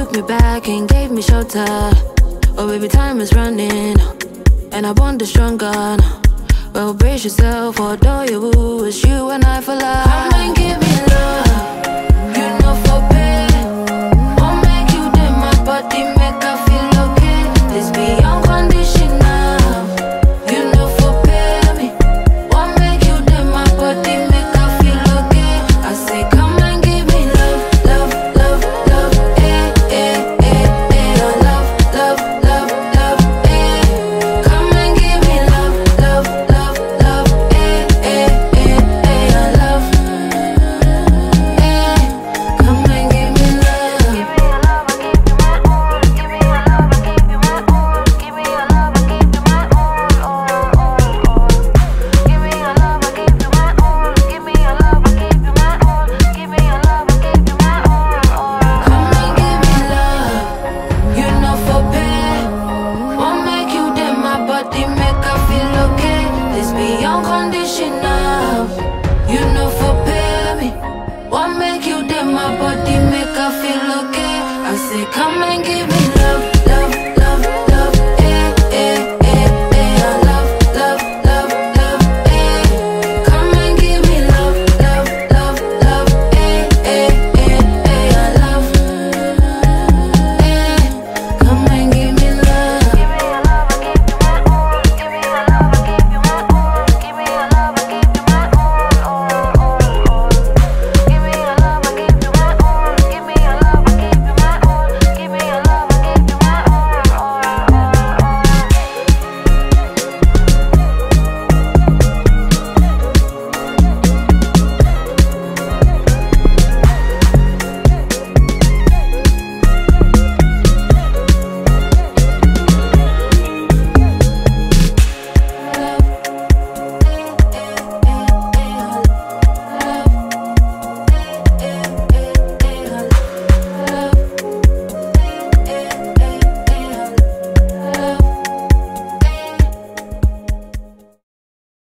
took me back and gave me shelter. Oh baby, time is running, and I want the stronger now. Well, brace yourself, although you woo, it's you and I for life. Come and give me love, you know for pain. Won't make you dead, my body make I feel okay. This be unconditional, you know for pay me. Won't make you dead, my body make I feel okay. I say come and give me love, love, love, love, eh, eh, eh, eh. Your love, love, love, love, eh. Come and give me love, love, love, love, eh, eh, eh, eh. Your love, eh. Come and give me love. Give me your love, I give you my all. Give me your love, I give you my all. Give me your love, I give you my all, Give me your love, I give you my all. Give me your love, I give you my all. Give me your love, I give you my all, Come and give me love, you know for pay. Won't make you dead, my body make I feel okay. This be unconditional, you know for pay me. Won't make you dead, my body make I feel okay. I say come and give